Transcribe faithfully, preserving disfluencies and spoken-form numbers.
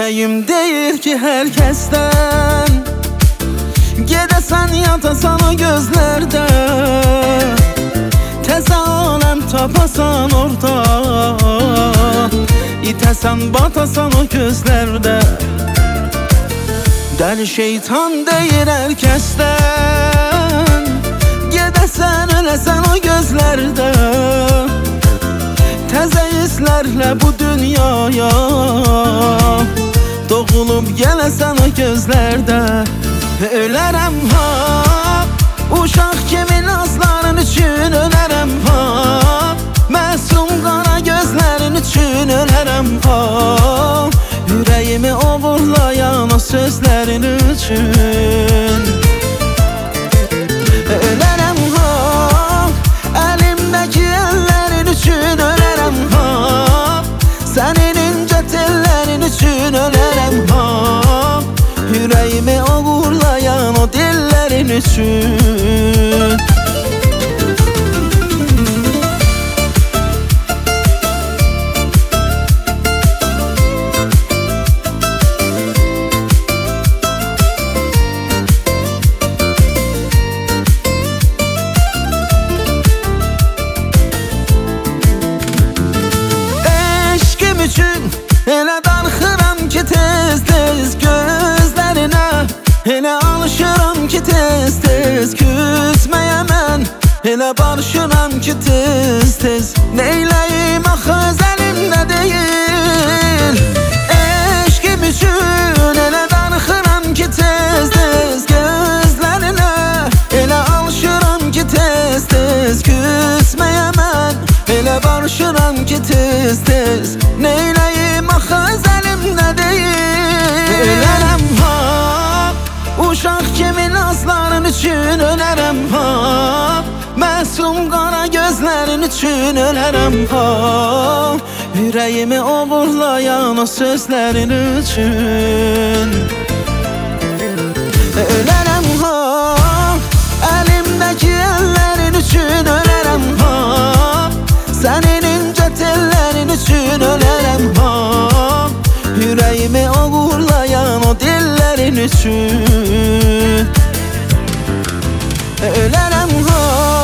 Ürəyim deyir ki hər kəsdən, gedəsən yatasan o gözlərdə, təzə aləm tapasan orada, itəsən batasan o gözlərdə. Dəli şeytan deyir hər kəsdən, gedəsən öləsən o gözlərdə, təzə izlərlə bu dünyaya doğulub gələsən o gözlərdə. Ölərəm ha, uşaq kimi nazların üçün ölərəm ha, məsum qara gözlərin üçün ölərəm ha, ürəyimi oğurlayan o sözlərin üçün. Ölərəm ha, əlimdəki əllərin üçün ölərəm ha, sənin incə tellərin üçün ölərəm ha, ürəyimi oğurlayan o dillərin üçün. Elə darxıram ki tez-tez gözlərinə, elə alışıram ki tez-tez küsməyə mən, elə barışıram ki tez-tez. Neyləyim axı öz əlimdə deyil, eşqim üçün elə darxıram ki tez-tez gözlərinə, elə alışıram ki tez-tez küsməyə mən, elə barışıram ki tez-tez. Neyləyim axı öz əlimdə deyil. Ölərəm ha, uşaq kimi nazların üçün ölərəm ha, məsum qara gözlərin üçün ölərəm ha, ürəyimi oğurlayan o sözlərin üçün. Ölərəm ha, əlimdəki əllərin üçün ölərəm ha, sənin incə tellərin üçün ölərəm ha, ürəyimi oğurlayan o dillərin üçün. Ölərəm ha.